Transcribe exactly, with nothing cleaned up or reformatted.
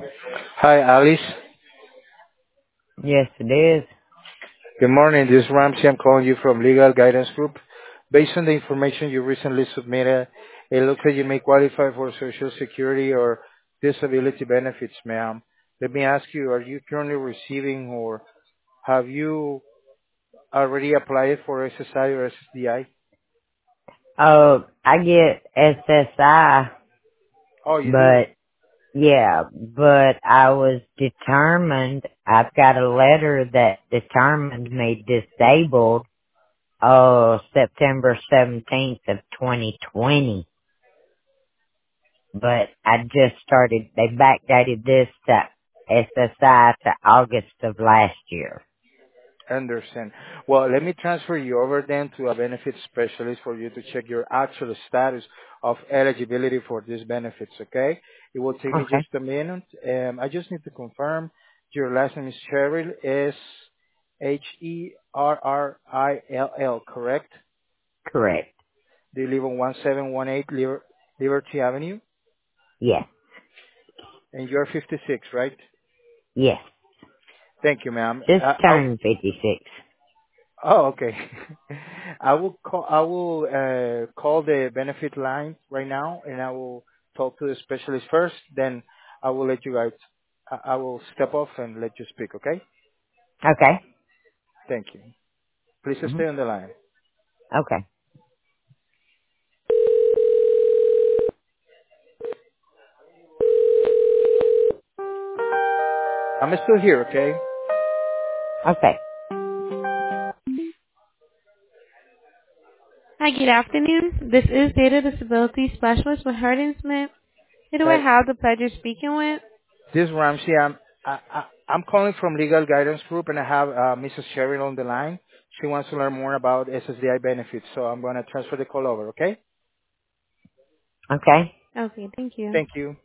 Hi, Alice. Yes, it is. Good morning. This is Ramsey. I'm calling you from Legal Guidance Group. Based on the information you recently submitted, it looks like you may qualify for Social Security or disability benefits, ma'am. Let me ask you, are you currently receiving or have you already applied for S S I or S S D I? Oh, I get S S I, Oh, you do? but yeah, but I was determined. I've got a letter that determined me disabled. Oh, September seventeenth of twenty twenty. But I just started. They backdated this to S S I to August of last year. Understand. Well, let me transfer you over then to a benefits specialist for you to check your actual status of eligibility for these benefits, okay? It will take me Okay, just a minute. Um, I just need to confirm your last name is Cheryl, S H E R R I L L, correct? correct. Do you live on one seven one eight Liber- Liberty Avenue? Yes, And you're fifty-six, right? yes. Thank you, ma'am. Just Uh, I, turned fifty-six. Oh, okay. I will call I will uh, call the benefit line right now, and I will talk to the specialist first. Then I will let you guys. I I will step off and let you speak. Okay? Okay. Thank you. Please hmm stay on the line. Okay. I'm still here. Okay? Okay. Hi, good afternoon. This is Data Disability Specialist with Hardin Smith. Who do I Uh, have the pleasure speaking with? this is Ramsey. I'm I, I, I'm calling from Legal Guidance Group, and I have uh, Missus Cheryl on the line. She wants to learn more about S S D I benefits, so I'm going to transfer the call over. Okay? Okay. Okay, thank you. Thank you.